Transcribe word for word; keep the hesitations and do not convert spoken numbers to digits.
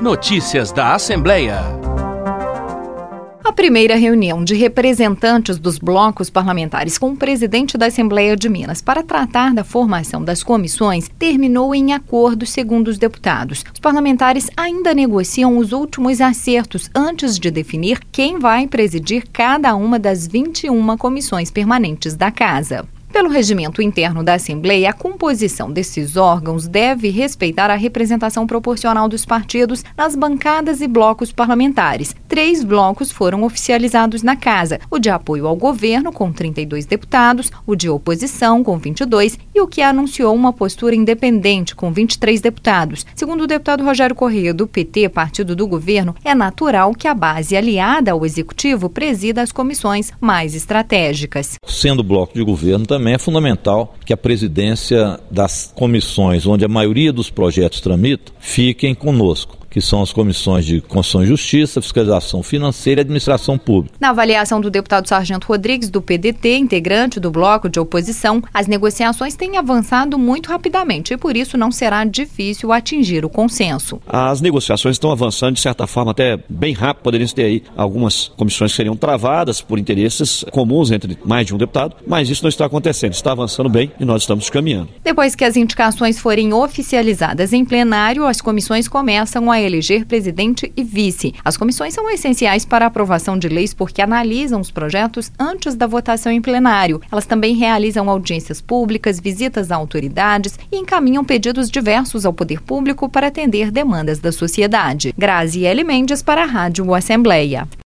Notícias da Assembleia. A primeira reunião de representantes dos blocos parlamentares com o presidente da Assembleia de Minas para tratar da formação das comissões terminou em acordo, segundo os deputados. Os parlamentares ainda negociam os últimos acertos antes de definir quem vai presidir cada uma das vinte e uma comissões permanentes da Casa. Pelo regimento interno da Assembleia, a composição desses órgãos deve respeitar a representação proporcional dos partidos nas bancadas e blocos parlamentares. Três blocos foram oficializados na Casa: o de apoio ao governo, com trinta e dois deputados, o de oposição, com vinte e dois, e o que anunciou uma postura independente, com vinte e três deputados. Segundo o deputado Rogério Corrêa, do P T, partido do governo, é natural que a base aliada ao Executivo presida as comissões mais estratégicas. Sendo bloco de governo, também Também é fundamental que a presidência das comissões onde a maioria dos projetos tramita fiquem conosco, que são as comissões de Constituição e Justiça, Fiscalização Financeira e Administração Pública. Na avaliação do deputado Sargento Rodrigues, do P D T, integrante do bloco de oposição, as negociações têm avançado muito rapidamente e por isso não será difícil atingir o consenso. As negociações estão avançando de certa forma até bem rápido, poderiam ter aí algumas comissões que seriam travadas por interesses comuns entre mais de um deputado, mas isso não está acontecendo, está avançando bem e nós estamos caminhando. Depois que as indicações forem oficializadas em plenário, as comissões começam a eleger presidente e vice. As comissões são essenciais para a aprovação de leis porque analisam os projetos antes da votação em plenário. Elas também realizam audiências públicas, visitas a autoridades e encaminham pedidos diversos ao poder público para atender demandas da sociedade. Graziele Mendes para a Rádio Assembleia.